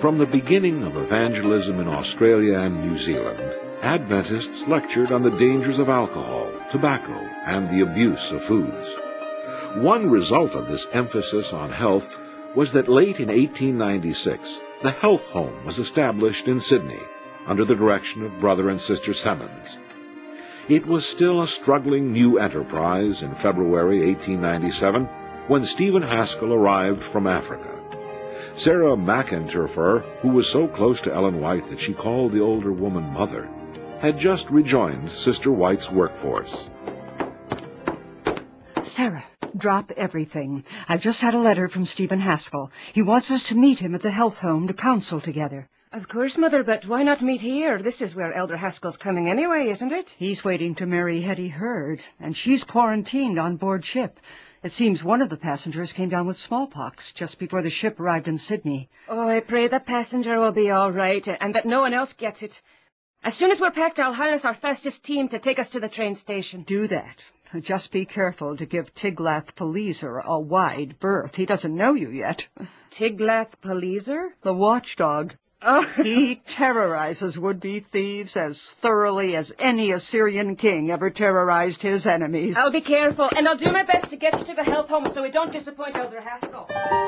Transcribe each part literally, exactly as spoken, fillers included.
From the beginning of evangelism in Australia and New Zealand, Adventists lectured on the dangers of alcohol, tobacco, and the abuse of foods. One result of this emphasis on health was that late in eighteen ninety-six, the Health Home was established in Sydney under the direction of Brother and Sister Semmens. It was still a struggling new enterprise in February eighteen ninety-seven when Stephen Haskell arrived from Africa. Sarah McInterfer, who was so close to Ellen White that she called the older woman Mother, had just rejoined Sister White's workforce. Sarah, drop everything. I've just had a letter from Stephen Haskell. He wants us to meet him at the Health Home to counsel together. Of course, Mother, but why not meet here? This is where Elder Haskell's coming anyway, isn't it? He's waiting to marry Hetty Hurd, and she's quarantined on board ship. It seems one of the passengers came down with smallpox just before the ship arrived in Sydney. Oh, I pray the passenger will be all right, and that no one else gets it. As soon as we're packed, I'll harness our fastest team to take us to the train station. Do that. Just be careful to give Tiglath-Pileser a wide berth. He doesn't know you yet. Tiglath-Pileser? The watchdog. Oh. He terrorizes would-be thieves as thoroughly as any Assyrian king ever terrorized his enemies. I'll be careful, and I'll do my best to get you to the Health Home so we don't disappoint Elder Haskell.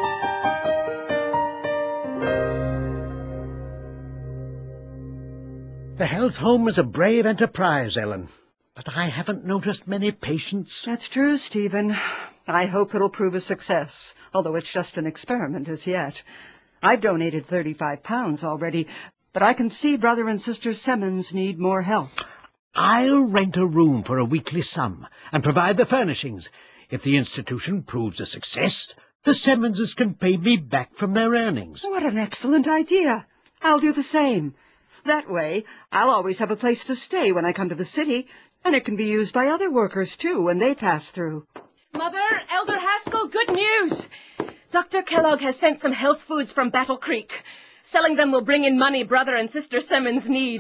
The Health Home is a brave enterprise, Ellen, but I haven't noticed many patients. That's true, Stephen. I hope it'll prove a success, although it's just an experiment as yet. I've donated thirty-five pounds already, but I can see Brother and Sister Semmens need more help. I'll rent a room for a weekly sum and provide the furnishings. If the institution proves a success, the Semmenses can pay me back from their earnings. What an excellent idea. I'll do the same. That way, I'll always have a place to stay when I come to the city, and it can be used by other workers, too, when they pass through. Mother, Elder Haskell, good news! Doctor Kellogg has sent some health foods from Battle Creek. Selling them will bring in money Brother and Sister Semmens need.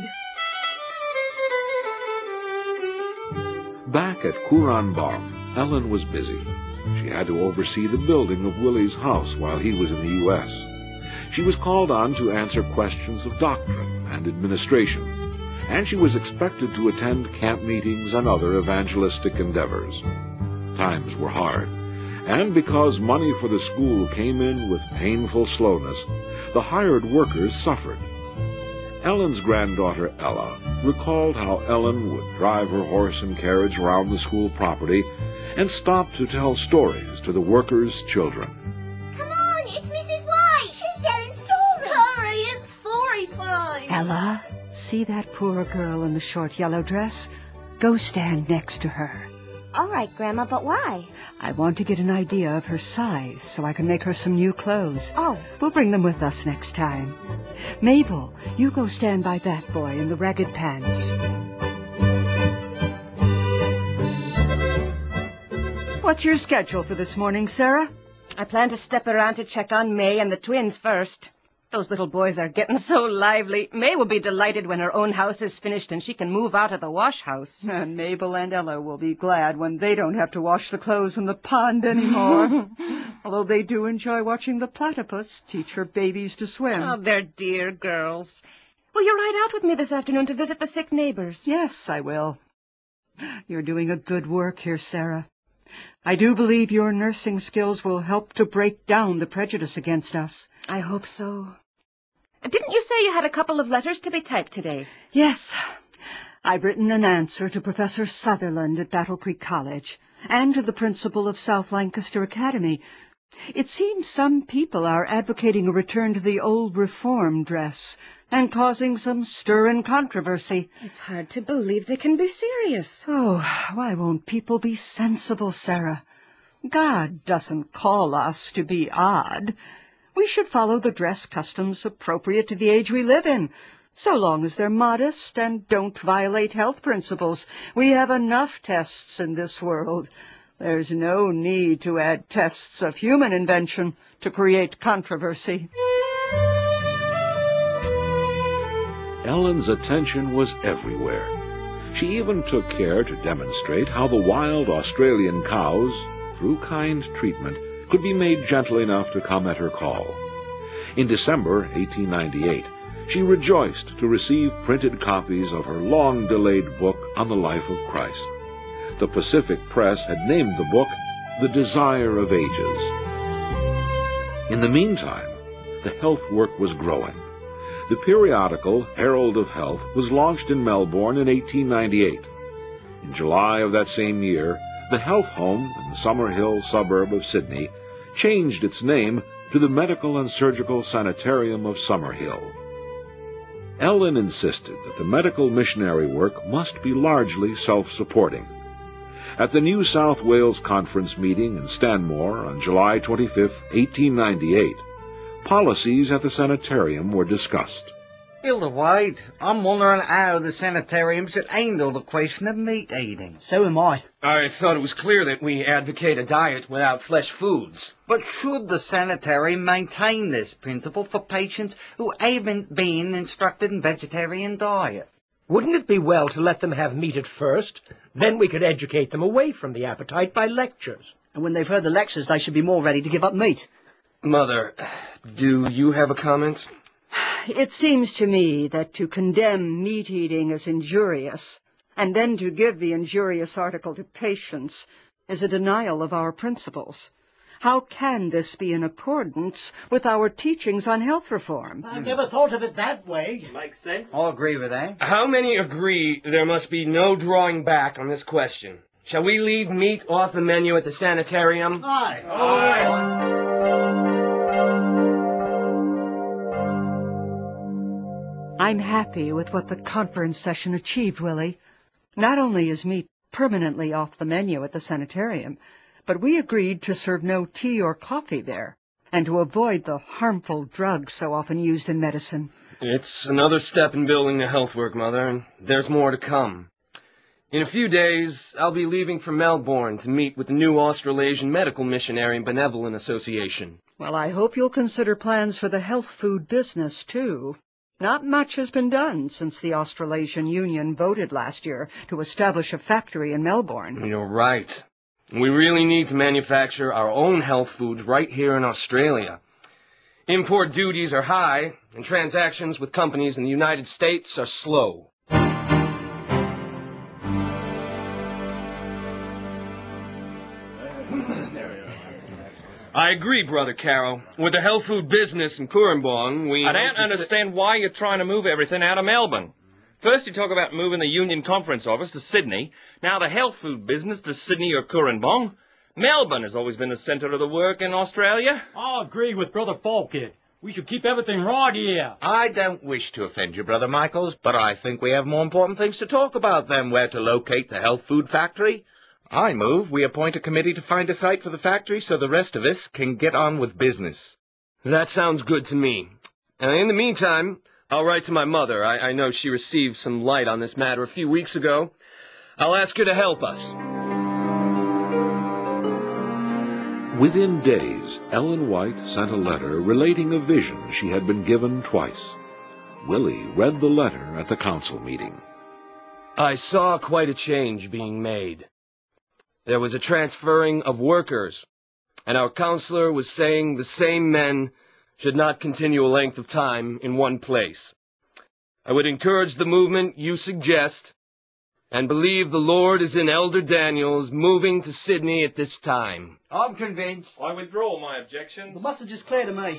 Back at Kuranbong, Ellen was busy. She had to oversee the building of Willie's house while he was in the U S She was called on to answer questions of doctrine and administration, and she was expected to attend camp meetings and other evangelistic endeavors. Times were hard, and because money for the school came in with painful slowness, the hired workers suffered. Ellen's granddaughter Ella recalled how Ellen would drive her horse and carriage around the school property and stop to tell stories to the workers' children. Come on, it's Missus White. She's telling stories. Hurry, it's story time. Ella, see that poor girl in the short yellow dress? Go stand next to her. All right, Grandma, but why? I want to get an idea of her size so I can make her some new clothes. Oh. We'll bring them with us next time. Mabel, you go stand by that boy in the ragged pants. What's your schedule for this morning, Sarah? I plan to step around to check on May and the twins first. Those little boys are getting so lively. May will be delighted when her own house is finished and she can move out of the wash house. And Mabel and Ella will be glad when they don't have to wash the clothes in the pond anymore. Although they do enjoy watching the platypus teach her babies to swim. Oh, they're dear girls. Will you ride out with me this afternoon to visit the sick neighbors? Yes, I will. You're doing a good work here, Sarah. I do believe your nursing skills will help to break down the prejudice against us. I hope so. Didn't you say you had a couple of letters to be typed today? Yes. I've written an answer to Professor Sutherland at Battle Creek College and to the principal of South Lancaster Academy. It seems some people are advocating a return to the old reform dress and causing some stir and controversy. It's hard to believe they can be serious. Oh, why won't people be sensible, Sarah? God doesn't call us to be odd. We should follow the dress customs appropriate to the age we live in, so long as they're modest and don't violate health principles. We have enough tests in this world. There's no need to add tests of human invention to create controversy. Ellen's attention was everywhere. She even took care to demonstrate how the wild Australian cows, through kind treatment, could be made gentle enough to come at her call. In December eighteen ninety-eight, she rejoiced to receive printed copies of her long-delayed book on the life of Christ. The Pacific Press had named the book The Desire of Ages. In the meantime, the health work was growing. The periodical Herald of Health was launched in Melbourne in eighteen ninety-eight. In July of that same year, the health home in the Summerhill suburb of Sydney changed its name to the Medical and Surgical Sanitarium of Summerhill. Ellen insisted that the medical missionary work must be largely self-supporting. At the New South Wales Conference meeting in Stanmore on July twenty-fifth, eighteen ninety-eight, policies at the sanitarium were discussed. Hilda Wade, I'm wondering how the sanitarium should handle the question of meat eating. So am I. I thought it was clear that we advocate a diet without flesh foods. But should the sanitarium maintain this principle for patients who haven't been instructed in vegetarian diet? Wouldn't it be well to let them have meat at first? Then we could educate them away from the appetite by lectures. And when they've heard the lectures, they should be more ready to give up meat. Mother, do you have a comment? It seems to me that to condemn meat eating as injurious, and then to give the injurious article to patients, is a denial of our principles. How can this be in accordance with our teachings on health reform? I never thought of it that way. Makes sense. I'll agree with that. How many agree there must be no drawing back on this question? Shall we leave meat off the menu at the sanitarium? Aye. Aye. I'm happy with what the conference session achieved, Willie. Not only is meat permanently off the menu at the sanitarium, but we agreed to serve no tea or coffee there, and to avoid the harmful drugs so often used in medicine. It's another step in building the health work, Mother, and there's more to come. In a few days, I'll be leaving for Melbourne to meet with the new Australasian Medical Missionary and Benevolent Association. Well, I hope you'll consider plans for the health food business, too. Not much has been done since the Australasian Union voted last year to establish a factory in Melbourne. You're right. We really need to manufacture our own health foods right here in Australia. Import duties are high, and transactions with companies in the United States are slow. I agree, Brother Carroll. With the health food business in Cooranbong, we... I don't understand why you're trying to move everything out of Melbourne. First you talk about moving the Union Conference office to Sydney, now the health food business to Sydney or Cooranbong. Melbourne has always been the centre of the work in Australia. I agree with Brother Falkhead. We should keep everything right here. I don't wish to offend you, Brother Michaels, but I think we have more important things to talk about than where to locate the health food factory. I move we appoint a committee to find a site for the factory so the rest of us can get on with business. That sounds good to me. And in the meantime, I'll write to my mother. I, I know she received some light on this matter a few weeks ago. I'll ask her to help us. Within days, Ellen White sent a letter relating a vision she had been given twice. Willie read the letter at the council meeting. I saw quite a change being made. There was a transferring of workers, and our counselor was saying the same men should not continue a length of time in one place. I would encourage the movement you suggest, and believe the Lord is in Elder Daniels moving to Sydney at this time. I'm convinced. I withdraw my objections. The message is clear to me.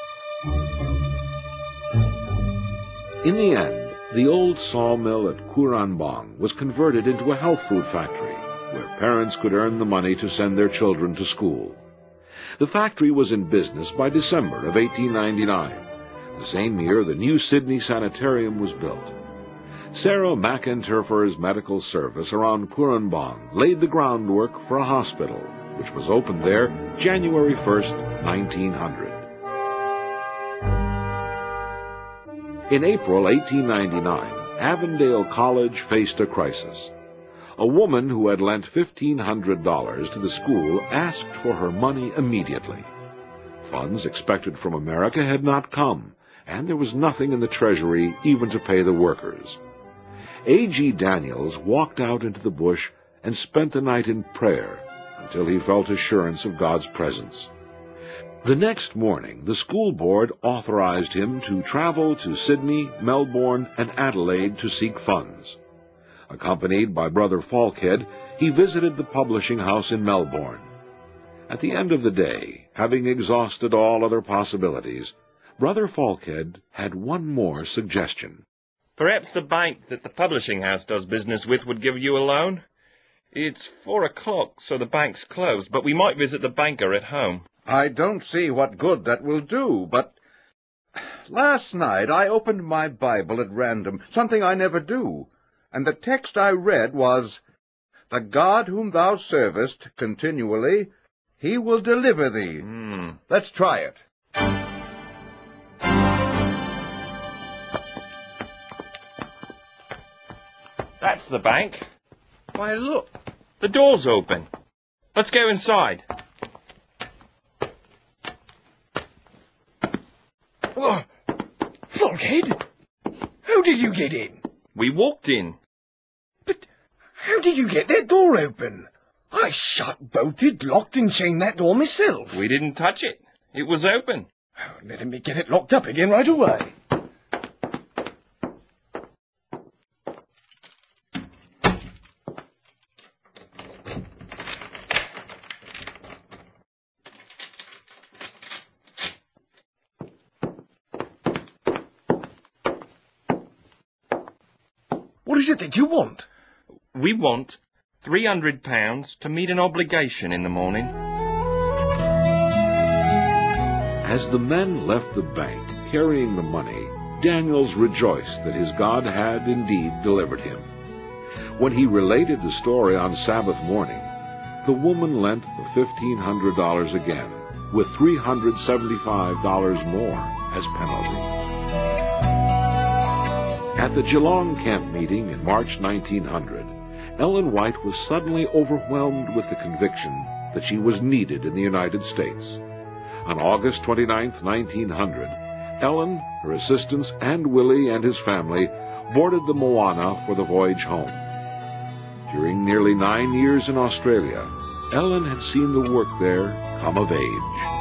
In the end, the old sawmill at Cooranbong was converted into a health food factory, where parents could earn the money to send their children to school. The factory was in business by December of eighteen ninety-nine. The same year, the new Sydney Sanitarium was built. Sarah McInterfer's medical service around Cooranbong laid the groundwork for a hospital, which was opened there January first, nineteen hundred. In April eighteen ninety-nine, Avondale College faced a crisis. A woman who had lent fifteen hundred dollars to the school asked for her money immediately. Funds expected from America had not come, and there was nothing in the treasury even to pay the workers. A G Daniels walked out into the bush and spent the night in prayer until he felt assurance of God's presence. The next morning, the school board authorized him to travel to Sydney, Melbourne, and Adelaide to seek funds. Accompanied by Brother Falkhead, he visited the publishing house in Melbourne. At the end of the day, having exhausted all other possibilities, Brother Falkhead had one more suggestion. Perhaps the bank that the publishing house does business with would give you a loan. It's four o'clock, so the bank's closed, but we might visit the banker at home. I don't see what good that will do, but last night I opened my Bible at random, something I never do, and the text I read was, "The God whom thou servest continually, he will deliver thee." Hmm. Let's try it. That's the bank. Why, look. The door's open. Let's go inside. Oh, Falkhead, how did you get in? We walked in. But how did you get that door open? I shut, bolted, locked and chained that door myself. We didn't touch it. It was open. Oh, let me get it locked up again right away. What is it that you want? We want three hundred pounds to meet an obligation in the morning. As the men left the bank carrying the money, Daniels rejoiced that his God had indeed delivered him. When he related the story on Sabbath morning, the woman lent the fifteen hundred dollars again, with three hundred seventy-five dollars more as penalty. At the Geelong camp meeting in March nineteen hundred, Ellen White was suddenly overwhelmed with the conviction that she was needed in the United States. On August twenty-ninth, nineteen hundred, Ellen, her assistants, and Willie and his family boarded the Moana for the voyage home. During nearly nine years in Australia, Ellen had seen the work there come of age.